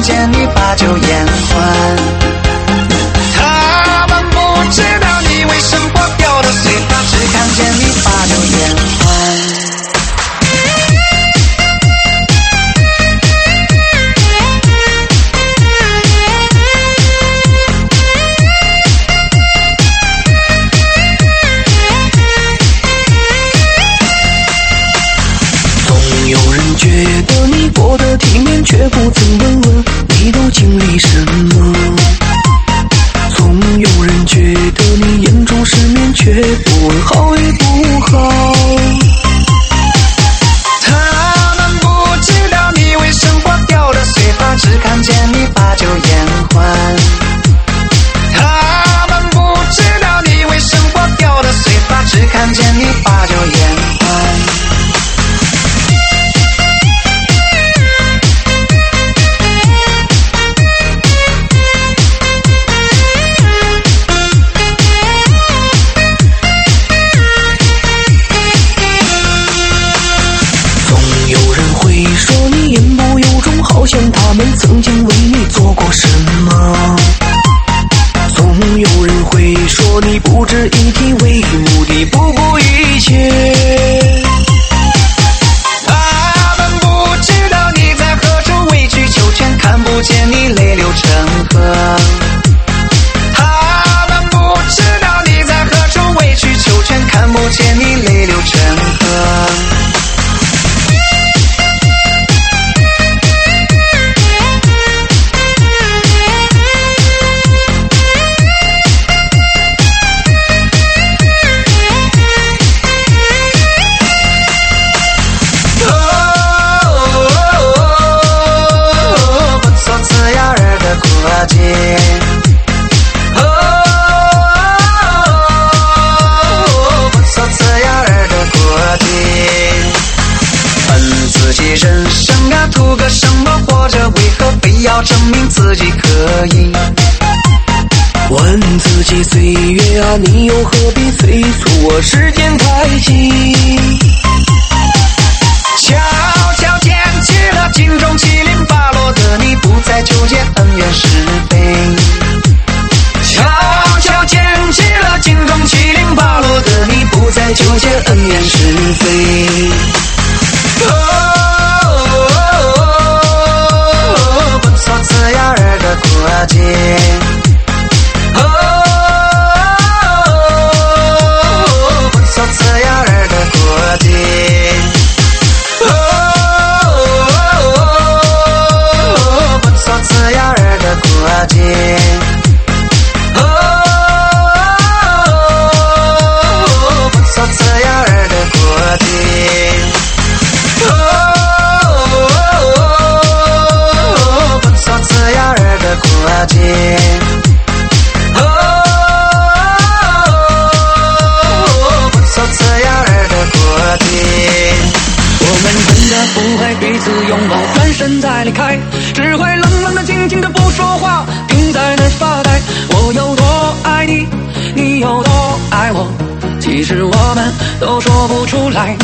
见你把酒言欢。他们不知道你为生活掉了碎发，只看见你把酒言欢。 觉得你过得体面，却不曾问问你都经历什么。总有人觉得你眼中失眠，却不问好与不好。 他们不知道你为生活掉了碎发，只看见你把酒言欢。他们不知道你为生活掉了碎发，只看见你把酒言欢。 好像他们曾经为你做过什么，总有人会说你不值一提，为目的不顾一切。 他们不知道你在何处委曲求全，看不见你泪流成河。他们不知道你在何处委曲求全，看不见你泪流成河。人生啊，图个什么？活着为何非要证明自己可以？ 问自己岁月啊，你又何必催促我时间太急？ 悄悄捡起了镜中七零八落的你，不再纠结恩怨是非。悄悄捡起了镜中七零八落的你，不再纠结恩怨是非。这样儿的过节，不错，这样儿的过节，不错，这样儿的过节，不错，这样儿的过节。这样儿的过节，不错，这样儿的过节。 我们真的不会彼此拥抱，转身再离开，只会冷冷的、静静的不说话，停在那儿发呆。我有多爱你，你有多爱我，其实我们都说不出来。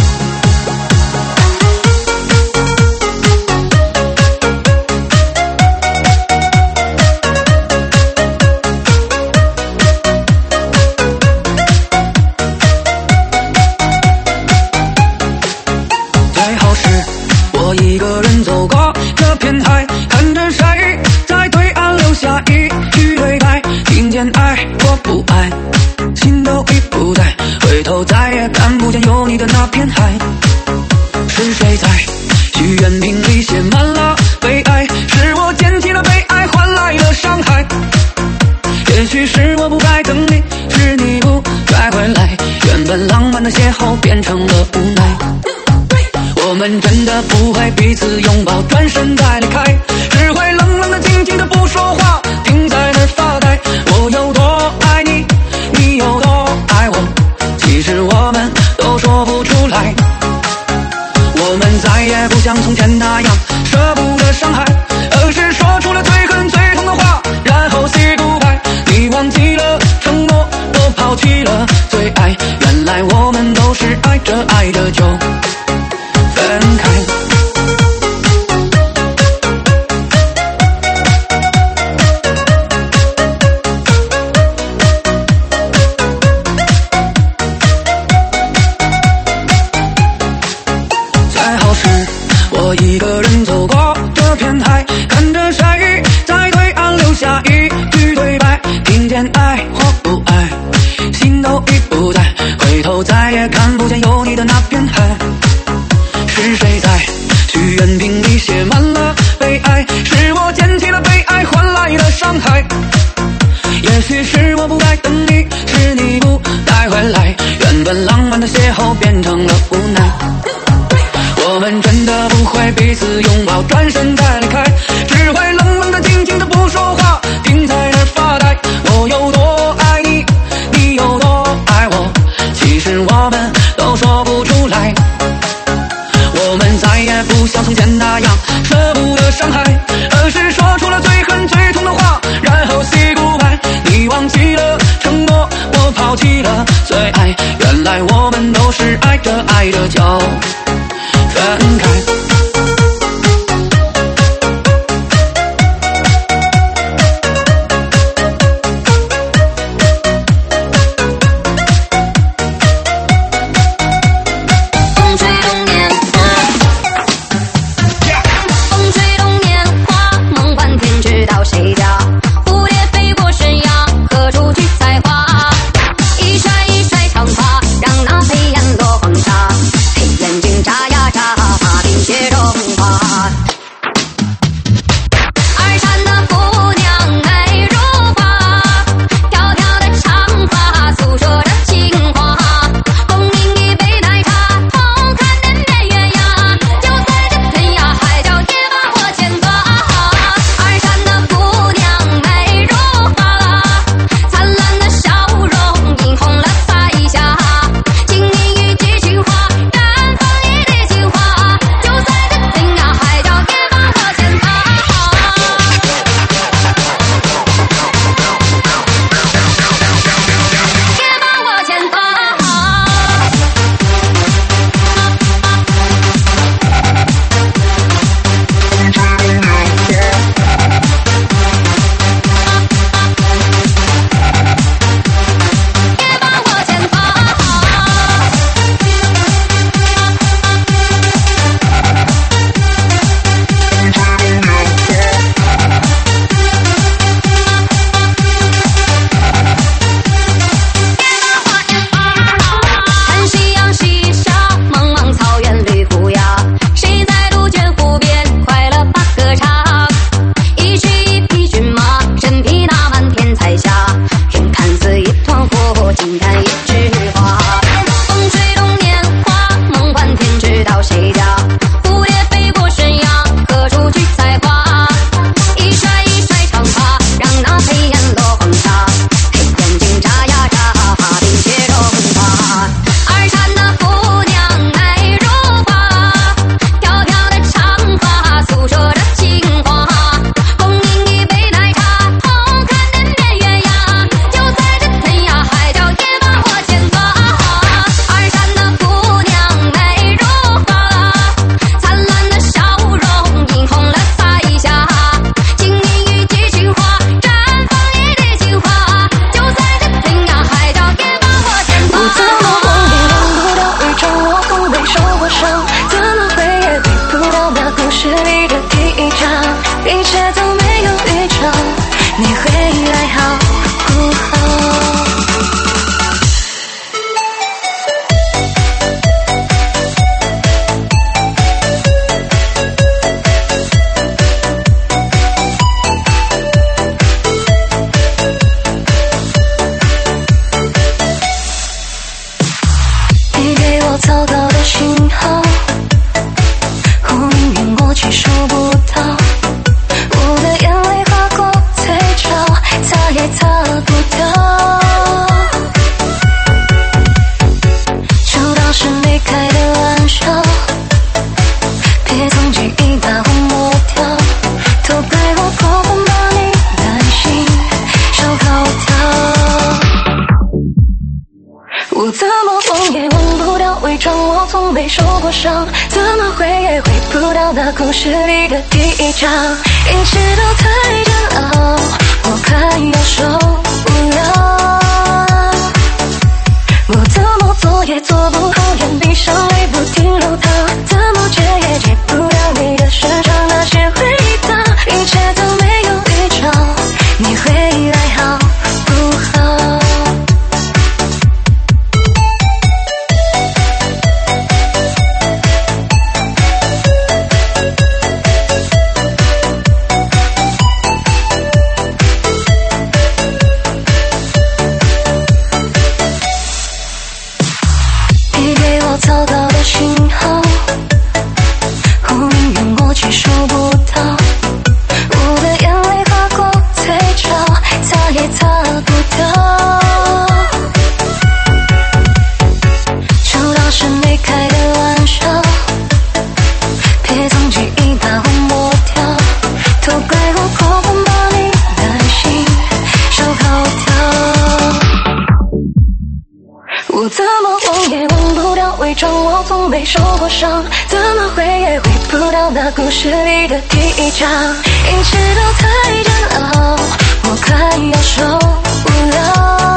一个人走过这片海，看着谁在对岸留下一句对白，听见爱或不爱，心都已不在，回头再也看不见有你的那片海。是谁在许愿瓶里写满了悲哀？是我捡起了悲哀换来了伤害。也许是我不该等你，是你不该回来，原本浪漫的邂逅变成了无奈。我们真的不会彼此拥抱，转身再离开，只会冷冷的、静静的不说话，停在那儿发呆。我有多爱你，你有多爱我，其实我们都说不出来。我们再也不像从前那样舍不得伤害，而是说出了最恨最痛的话，然后 say goodbye。你忘记了承诺，我抛弃了最爱，原来我们都是爱着爱着就分开。 走过这片海，看着谁在对岸留下一句对白，听见爱或不爱，心都已不在，回头再也看不见有你的那片海。是谁在许愿瓶里写满了悲哀？是我捡起了被爱换来的伤害。也许是我不该等你，是你不带回来，原本浪漫的邂逅变成了无奈。我们真的不会彼此拥抱，转身再离开，只会冷冷的静静的不说话，停在那儿发呆。我有多爱你，你有多爱我，其实我们都说不出来。我们再也不像从前那样舍不得伤害，而是说出了最恨最痛的话，然后 say goodbye。 你忘记了承诺，我抛弃了最爱，原来我们都是爱着爱着就分开。 我怎么忘也忘不掉伪装，我从没受过伤，怎么回也回不到那故事里的第一章，一切都太煎熬，我快要受不了。我怎么做也做不好，眼闭上泪不停流淌，怎么戒也戒不掉你的时常。 没受过伤，怎么会也回不到那故事里的第一章？一切都太煎熬，我快要受不了。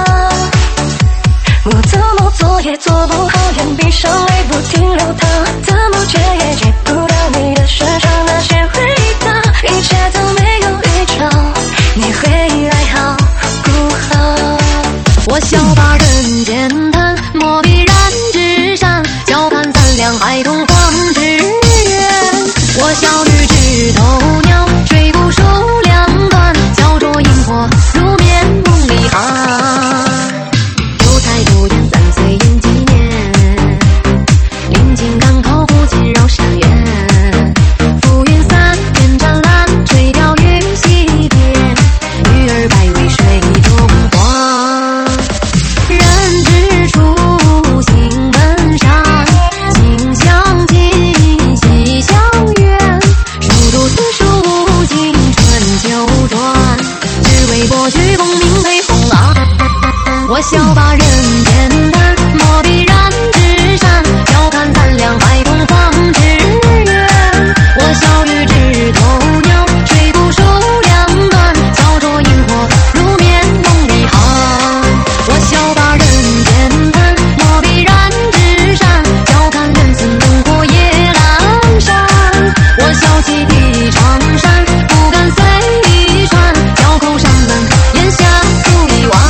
我怎么做也做不好，眼闭上泪不停流淌，怎么戒也戒不掉你的身上那些回荡，一切都没有预兆，你会来好不好？我笑把人间谈，墨笔染纸上，笑看三两孩童黄纸鸢。我笑与枝头鸟，追不数两段，笑着萤火入眠梦里航。有才不言3岁迎纪年，临近赶考不尽绕山原。浮云散天湛蓝，垂钓于西边，鱼儿摆尾水中花。人之初性本善，性相近习相远，数度此数无尽春秋转，只为博取功名为红昂。我笑把人间谈，墨笔染纸上，笑看三两孩童黄纸鸢。我笑与枝头鸟，追不数两段，笑着萤火入眠梦里航。我笑把人间谈，墨笔染纸上，笑看人村灯火夜阑珊。我笑起地长山，不敢随意传，笑口山门檐下数一望。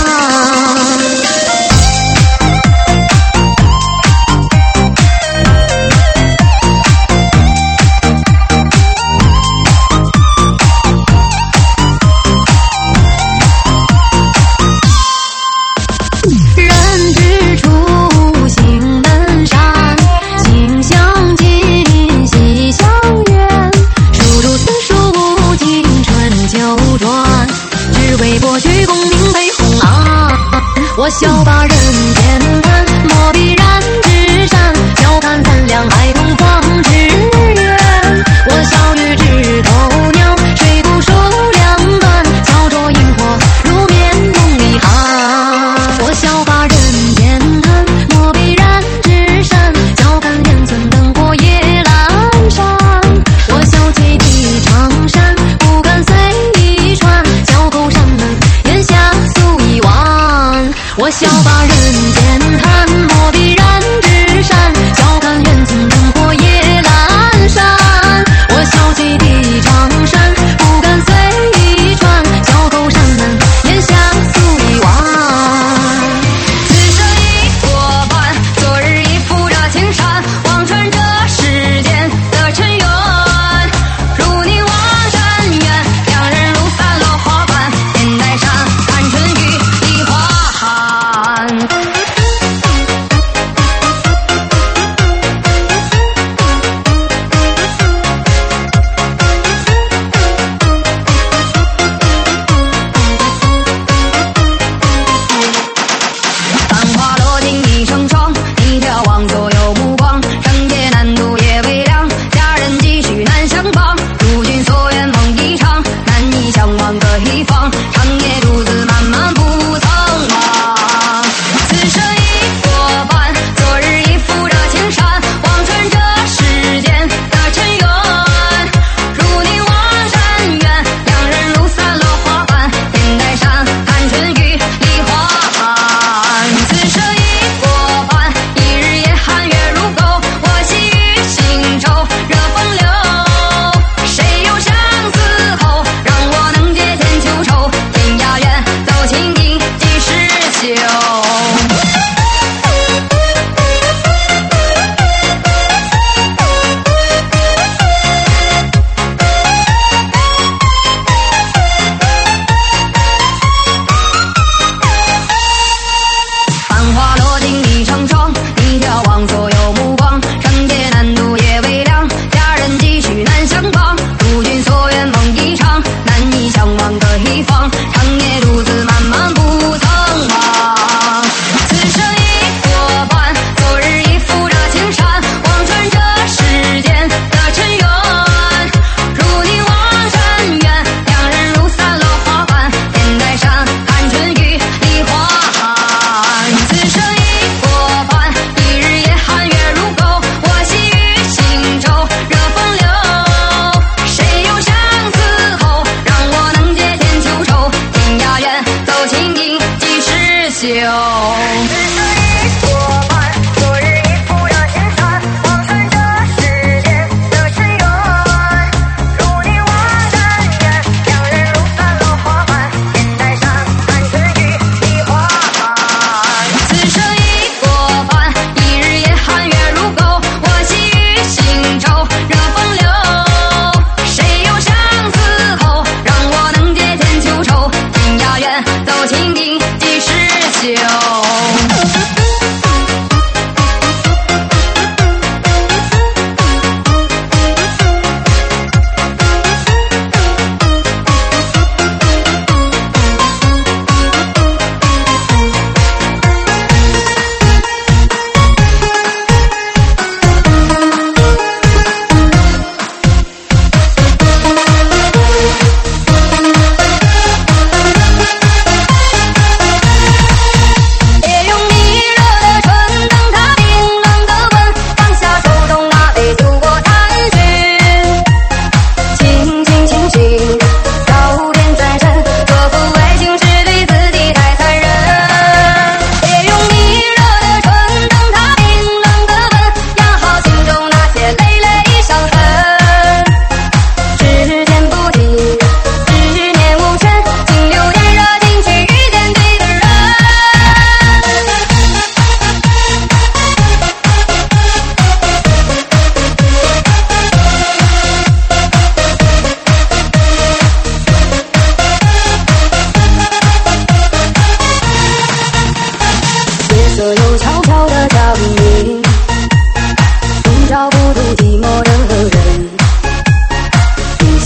人之初性本善，性相近习相远，数度此数无尽春秋转，只为博取功名为红昂。我笑把人间谈，墨笔染纸上，笑看三两孩童黄纸鸢。我笑与枝头鸟，追不数两段，笑着萤火入眠梦里航。我笑把人间谈，墨笔染纸上，笑看人村灯火夜阑珊。我笑起地长山，不敢随意传，笑口山门檐下数一望。我笑把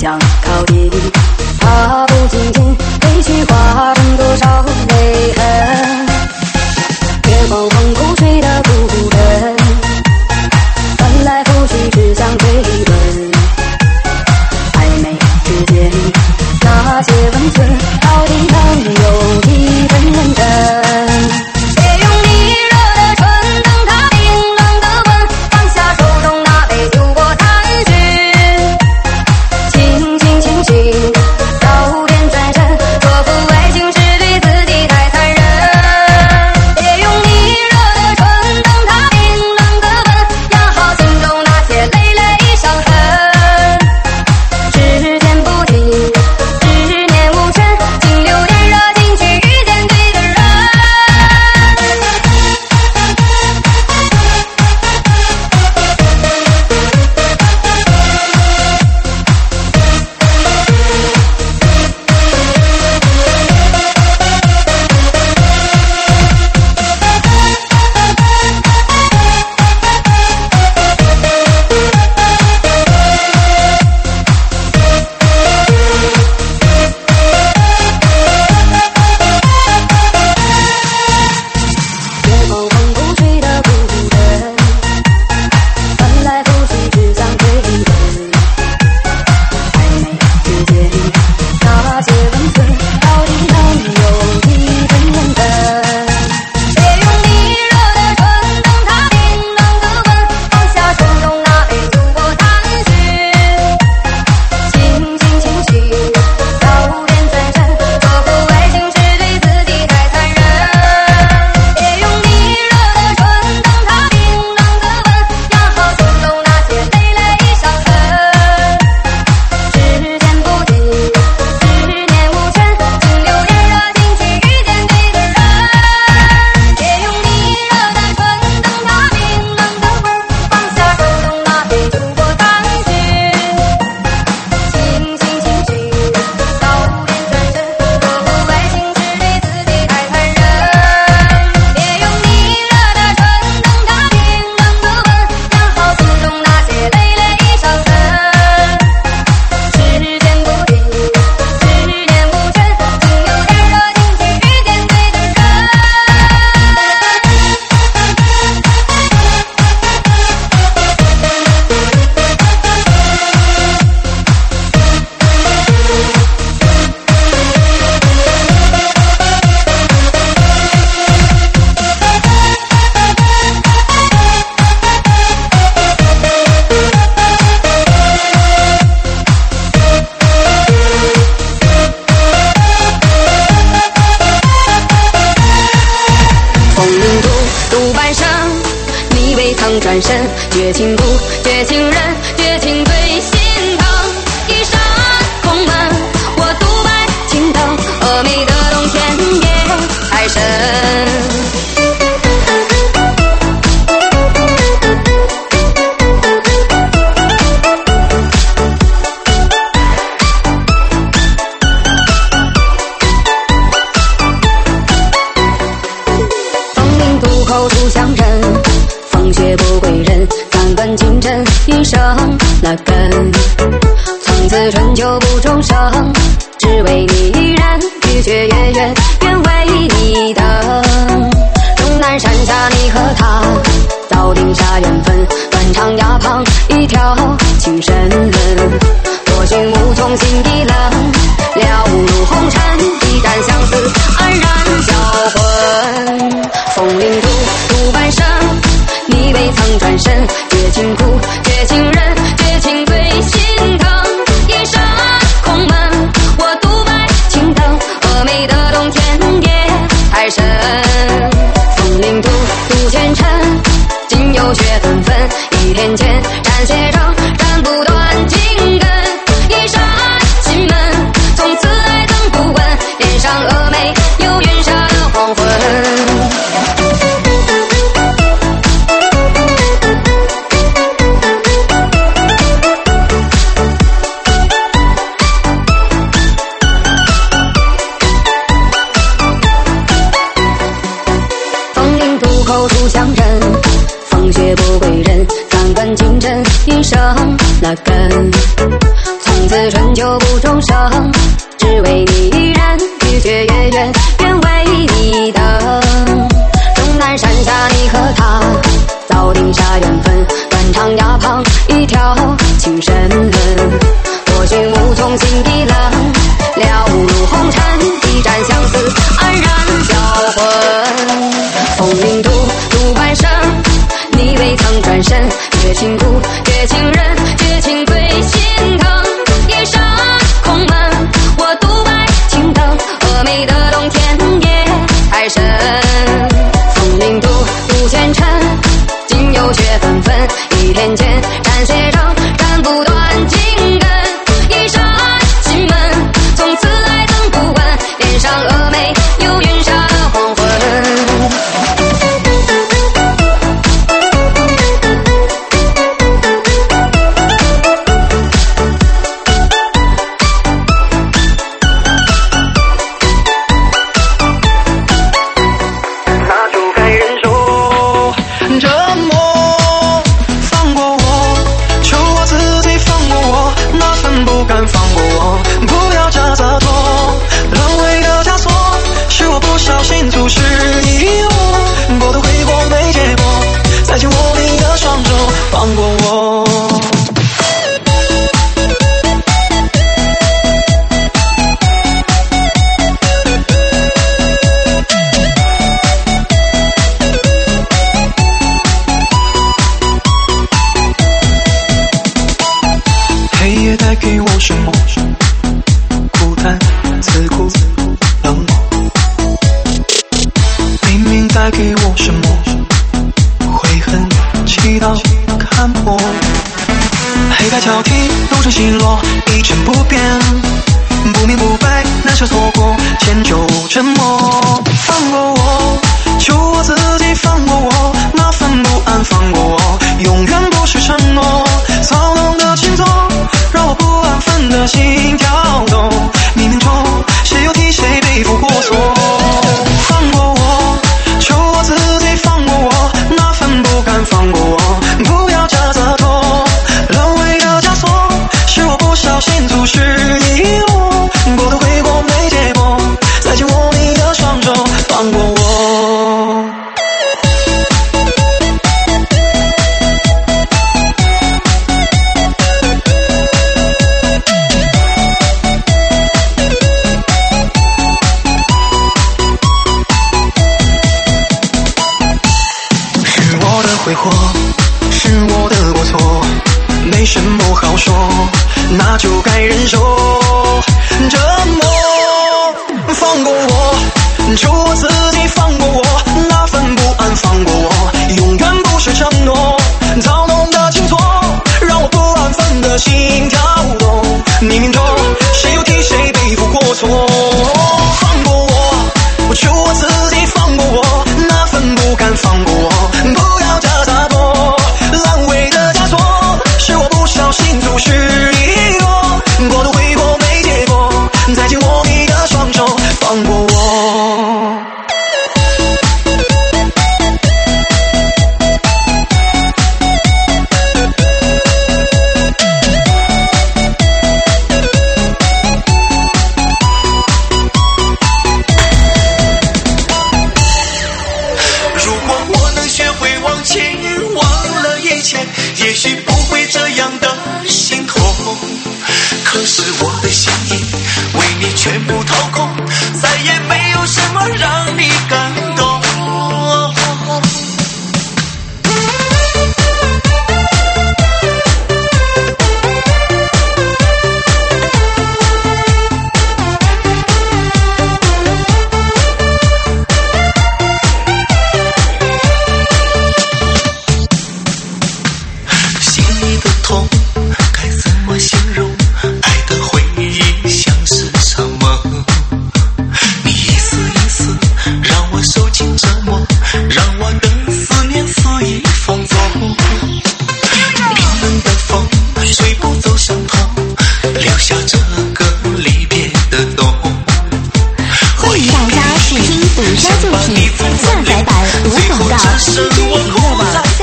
想靠近，怕不经心，委屈化成多少泪痕。月光风鼓吹得不等，翻来覆去只想追问，暧昧之间那些温存，到底能有几分认真？转身，绝情不绝情人，绝情最心疼。一扇空门，我独白情灯，峨眉的冬天夜太深。风铃渡口初相认，风雪不归人，三根金针一生那根。从此春秋不终生，只为你一人，日月月圆，愿为你等。终南山下你和他，早定下缘分，断肠崖旁一条情深。多寻无从心一冷，了入红尘，一旦相思黯然销魂。风铃渡半生，你未曾转身，绝情苦，绝情人，绝情最心疼。一扇空门，我独白情灯，峨眉的冬天夜太深。风铃渡前尘，今有雪纷纷，一天间斩雪征，斩不断情根。一扇心门， 似春秋不重生，只为你一人，日月月圆，愿为你等。终南山下你和他，早定下缘分，断肠崖旁一条情深痕。多寻无从心底冷，了入红尘，一盏相思黯然销魂。风铃渡渡半生，你未曾转身，绝情故绝情人，绝情最心疼。一扇空门，我独白青灯，峨眉的冬天夜太深。风铃渡渡前尘，今有雪纷纷，一天间斩雪城，斩不断情根。一扇心门，从此爱憎不问，脸上峨眉有云下的黄昏。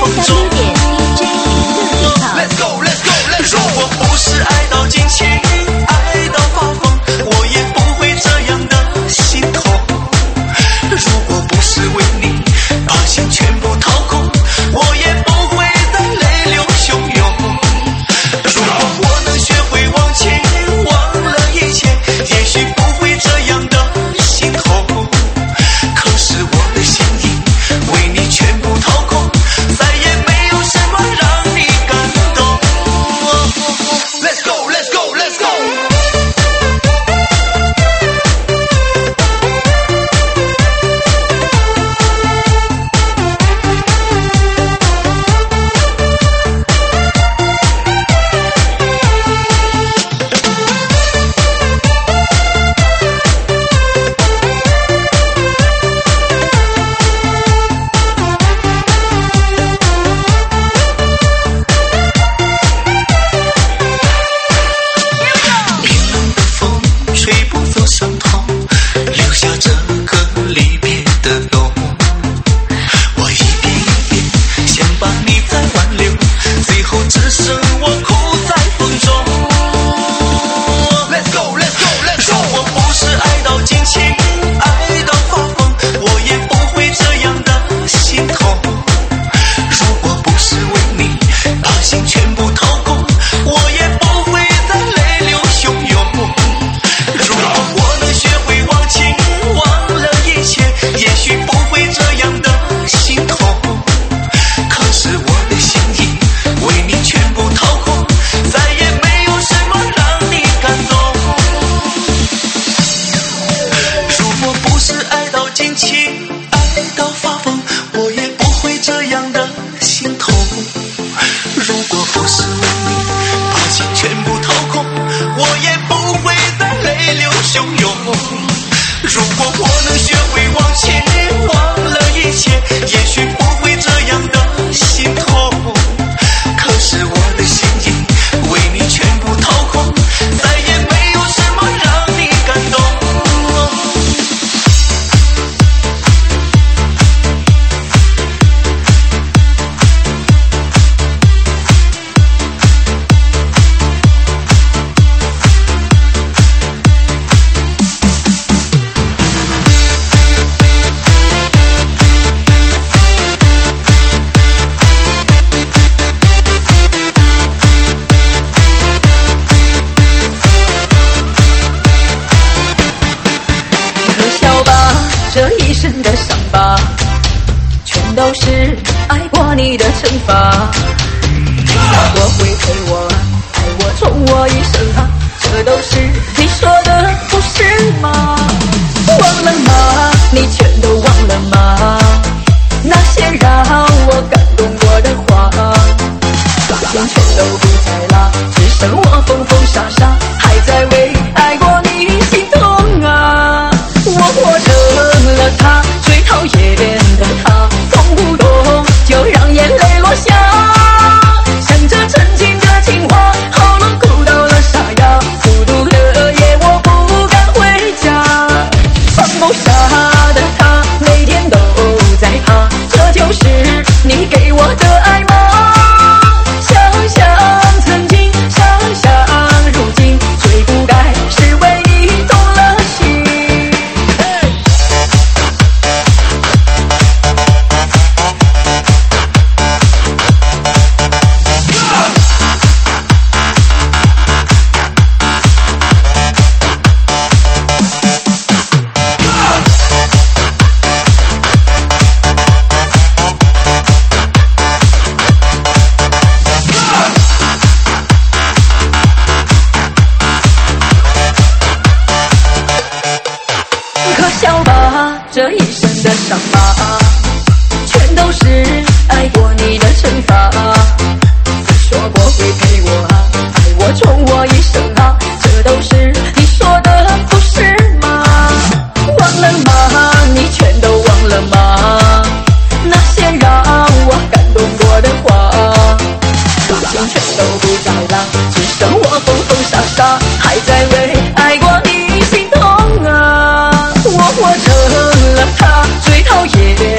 如果不是爱到尽情。 都是爱过你的惩罚。我会陪我爱我宠我一生啊，这都是你说的不是吗？忘了吗？你全都忘了吗？那些让我感动过的话，现全都不在了，只剩我疯疯傻傻，还在为爱过你心痛啊！我活成了他最讨厌的他，动不动就让眼泪落下，想着曾经的情话，喉咙哭到了沙哑，孤独的夜我不敢回家，放谋杀的他每天都在怕，这就是你给我的爱吗？想想曾经，想想如今，最不该是为你动了心。这一生的伤疤，全都是爱过你的惩罚。说过会陪我啊，爱我宠我一生啊，这都是你说的不是吗？忘了吗？你全都忘了吗？那些让我感动过的话，如今全都不在了，只剩我疯疯傻傻，还在为爱过你心痛啊！我活成了他最讨厌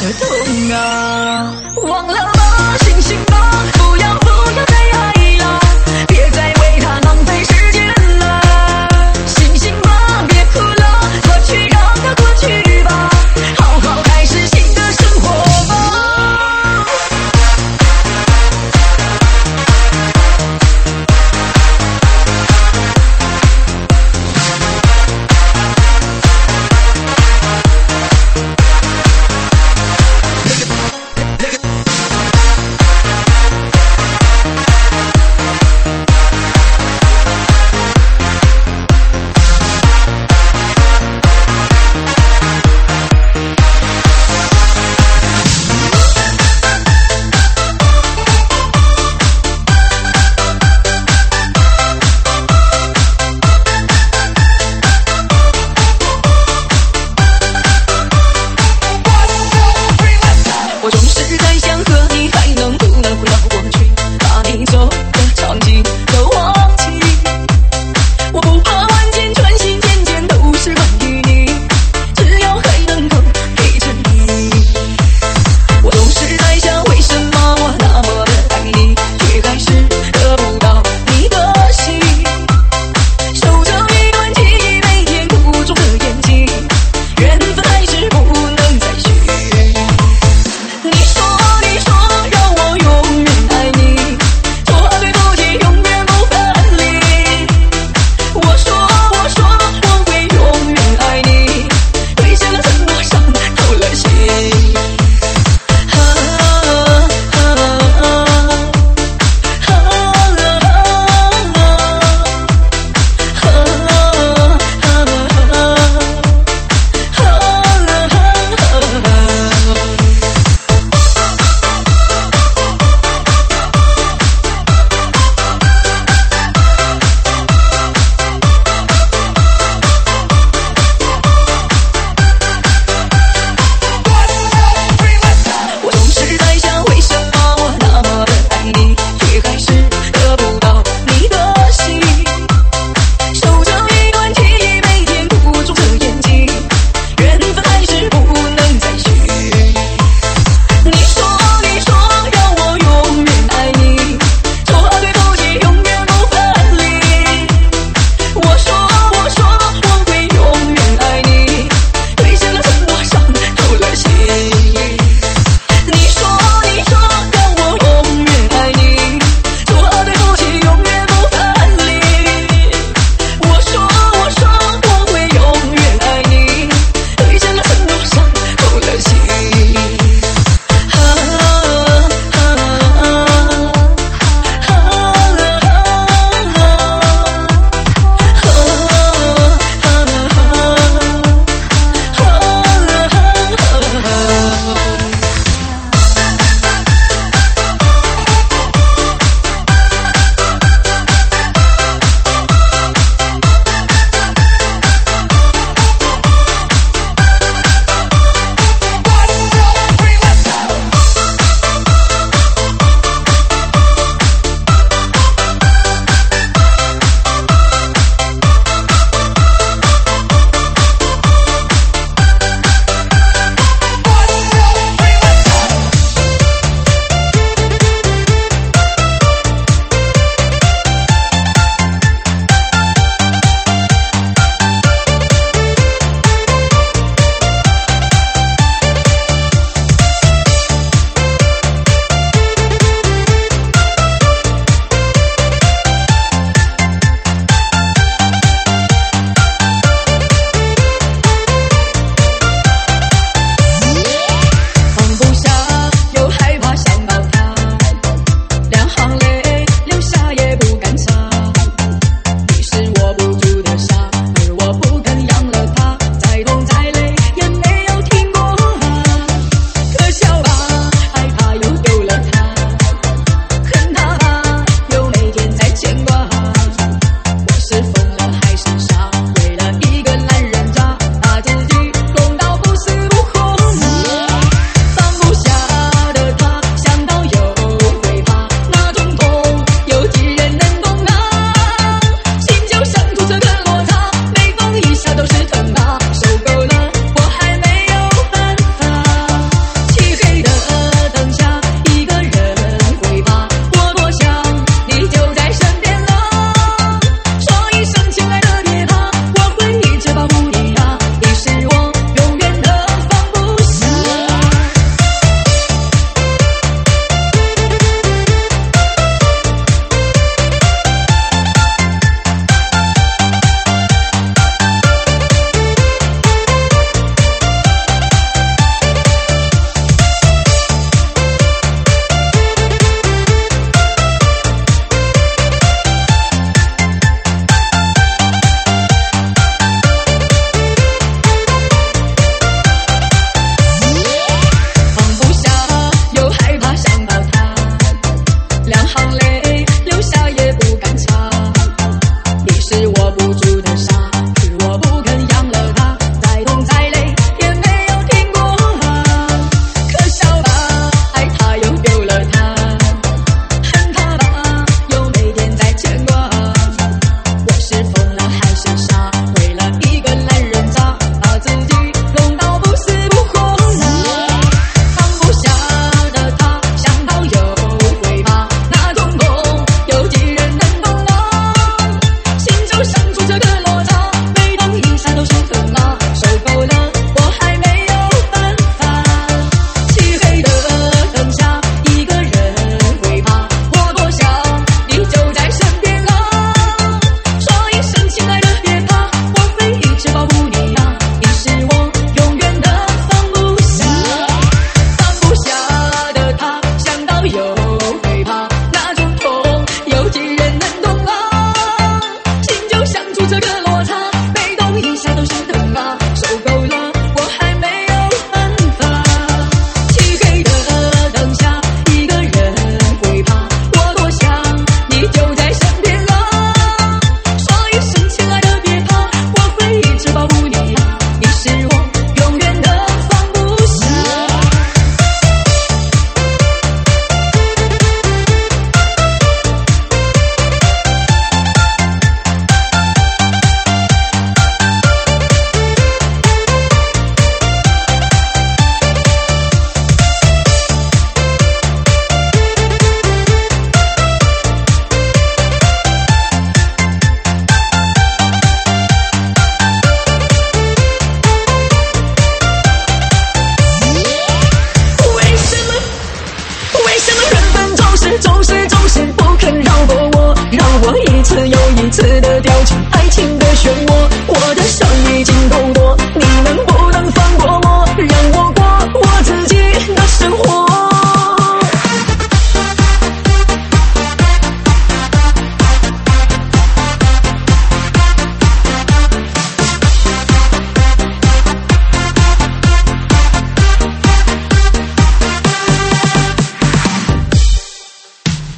的痛啊！忘了吗？醒醒吧，不要再爱了，别再为他浪费时间了。醒醒吧，别哭了，过去让它过去吧，好好开始新的生活吧。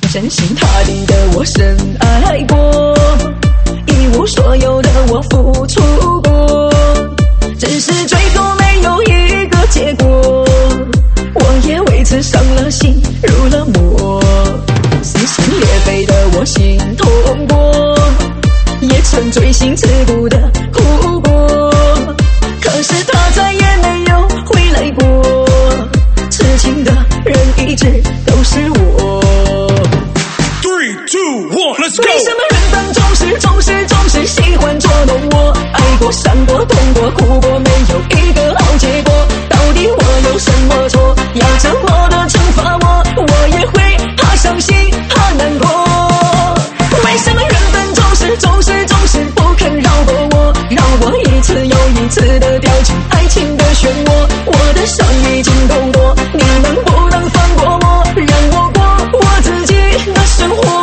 真心踏地的我深爱过，一无所有的我付出过，只是最后没有一个结果，我也为此伤了心入了魔，撕心裂肺的我心痛过，也曾锥心刺骨的哭过，可是他再也没有回来过，痴情的人一直都是我。 3, 2, 1, let's go！ 为什么人总是喜欢捉弄我？爱过、伤过、痛过、哭过，没有一个好结果。到底我有什么错？要这么的惩罚我，我也会怕伤心、怕难过。为什么人总是不肯饶过我？让我一次又一次的掉进爱情的漩涡。我的伤已经够多，你能不能放过我，让我过我自己的生活？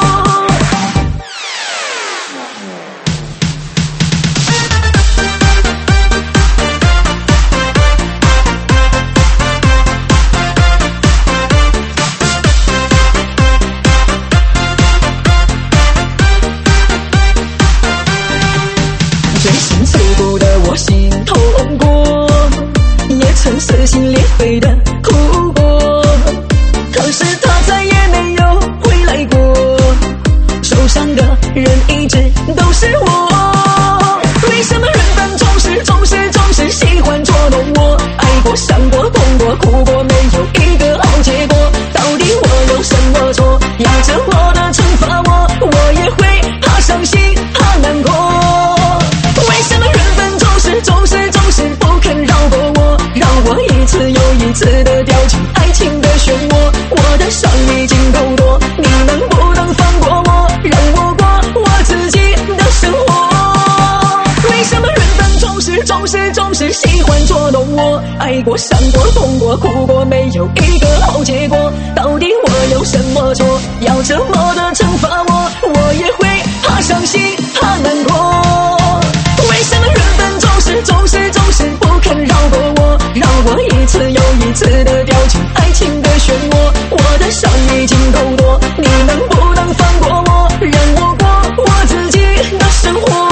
我心痛过，也曾撕心裂肺的哭过，可是他再也没有回来过，受伤的人一直都是我。为什么人总是喜欢捉弄我？爱过、伤过、痛过、哭过，没有一个好结果。到底我有什么错？要这么的惩罚我，我也会怕伤心、怕难过。 总是不肯饶过我，让我一次又一次的掉进爱情的漩涡。我的伤已经够多，你能不能放过我，让我过我自己的生活？为什么人总是喜欢捉弄我？爱过、伤过、痛过、哭过，没有一个好结果。到底我有什么错？要这么的惩罚我，我也会怕伤心、怕难过。 为什么人总是不肯饶过我，让我一次又一次的掉进爱情的漩涡？我的伤已经够多，你能不能放过我，让我过我自己的生活？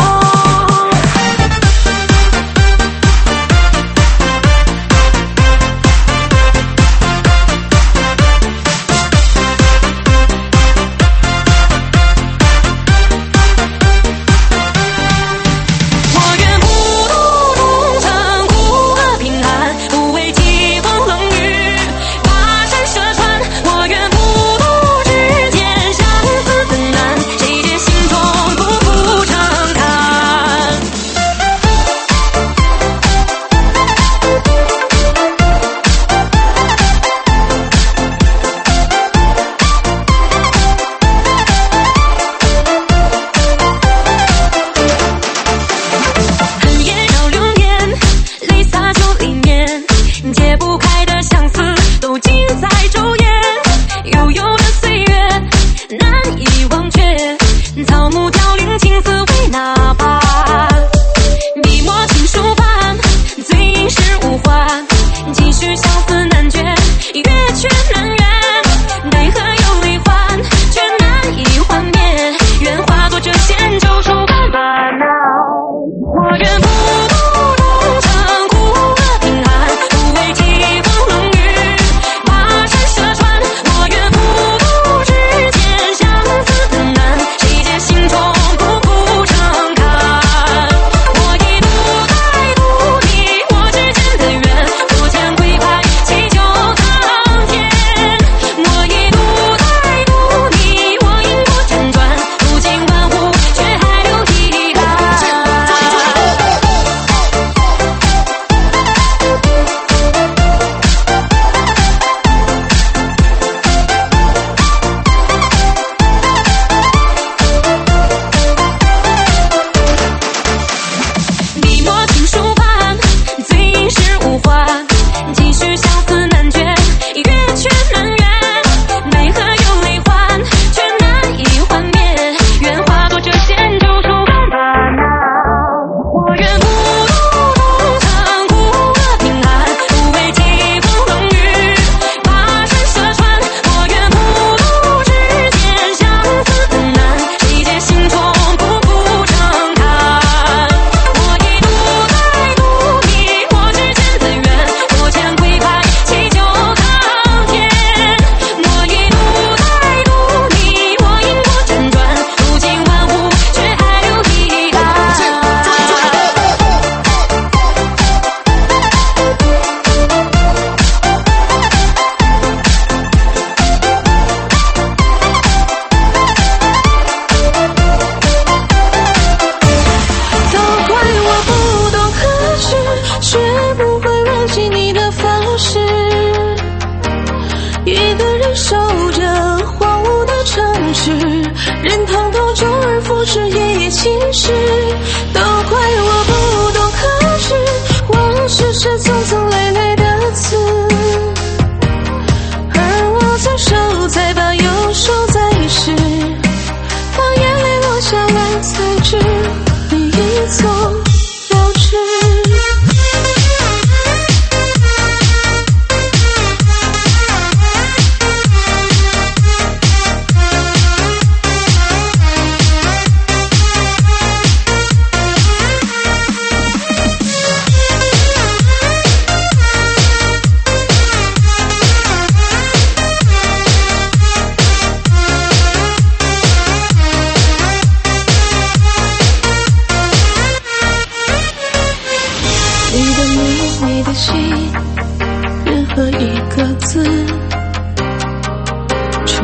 不为疾风冷雨。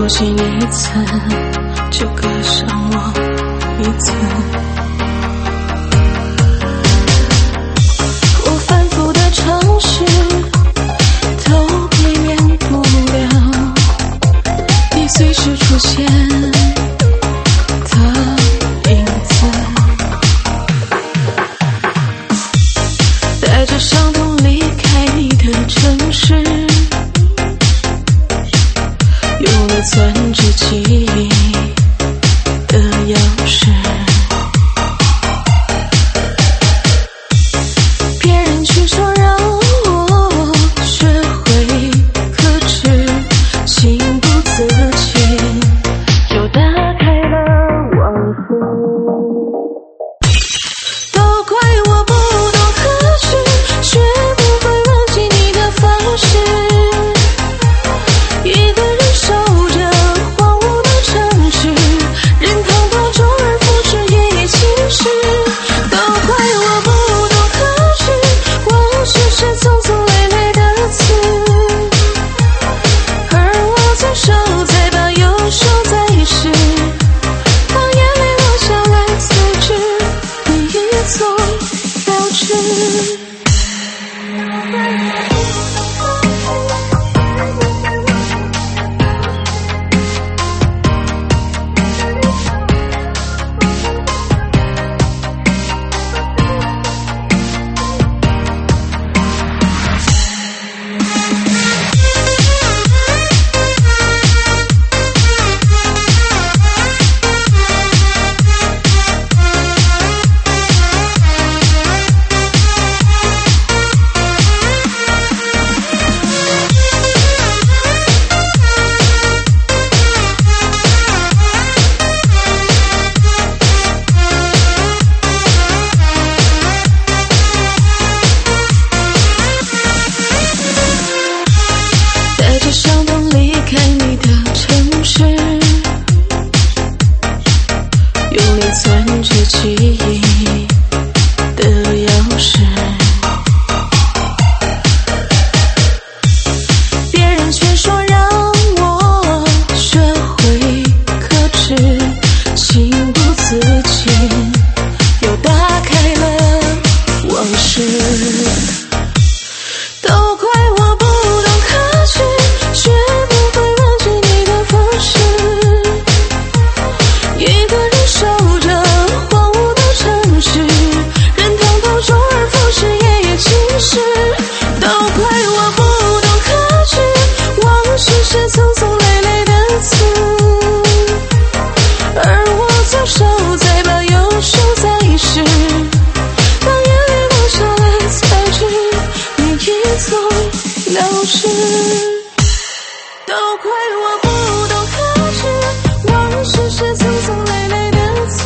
多心一次，就割伤我一次。我反复的尝试，都避免不了你随时出现的影子，带着伤痛离开你的城市，用了钻至记忆的钥匙。别人却说让我学会克制，情不自禁就打开了往事。都怪我不懂克制，学不会忘记你的方式。一个人守着荒芜的城市，任疼痛周而复始，夜夜侵蚀。都怪我不懂克制，往事是匆匆累累的刺，而我左手再把右手再试。当眼泪落下来才知，你已走了之。带着伤痛离开你的城市，用力攥着记忆的钥匙。别人却说让我学会克制，情不自禁又打开了往事。都怪我不懂克制，学不会忘记你的方式。一个人守着荒芜的城市，任疼痛周而复始，夜夜侵蚀。都怪我不懂克制，往事是匆匆累累的刺，而我左手再把右手再试。当眼泪落下来才知，你已走了之。都怪我不懂克制，往事是匆匆累累的刺，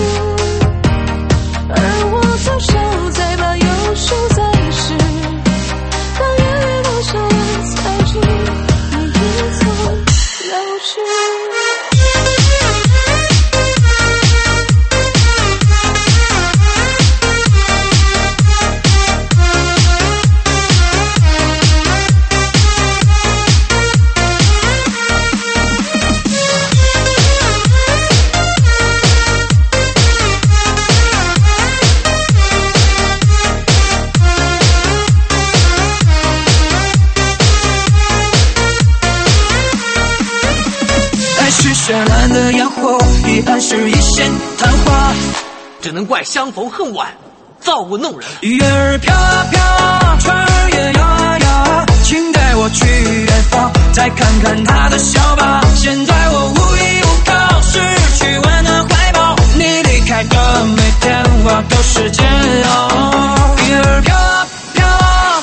而我左手再把右手再试。当眼泪落下来才知，你已走了之。 爱是绚烂的烟火，遗憾是一线昙花。 只能怪相逢恨晚，造物弄人。 月儿飘啊飘啊，船儿也摇啊摇啊，请带我去远方，再看看他的笑吧。现在我无依无靠，失去温暖怀抱，你离开的每天我都是煎熬。月儿飘啊飘啊，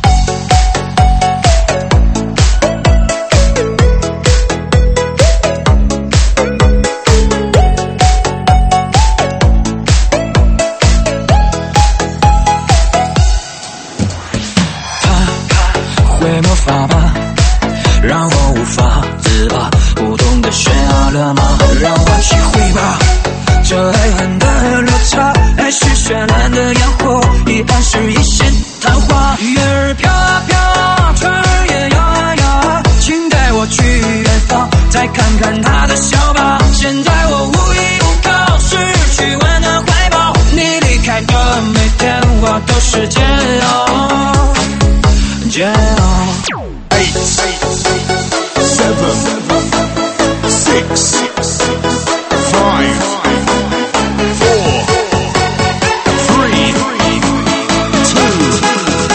会魔法吗？让我无法自拔，不懂得悬崖勒马，让我体会吧这爱恨的落差。爱是绚烂的烟火，遗憾是一线昙花。月儿飘啊飘啊，船儿也摇啊摇啊，请带我去远方，再看 8, 7, 6, 5, 4, 3, 2,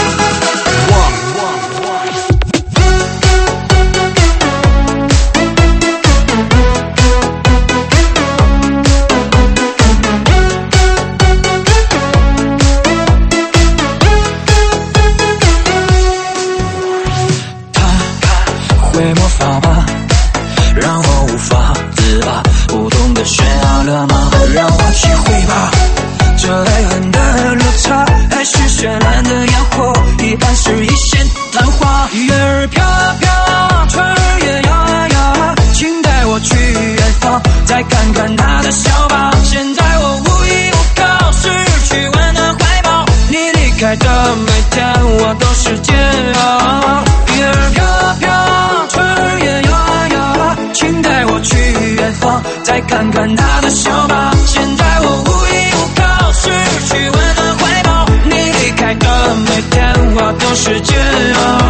会魔法吗？让我无法自拔，不懂得炫耀了吗？让我体会吧，这泪痕的落差，还是绚烂的烟火，一半是一线昙花。月儿飘飘，春儿也摇摇，请带我去远方，再看看他的笑吧。现在我无依无靠，失去温暖怀抱，你离开的每天，我都是煎熬。月儿飘飘，春儿也摇摇，请带我去远方，再看看他的笑吧。现在我无依无靠，失去温暖怀抱，你离开的每天，我都是煎熬。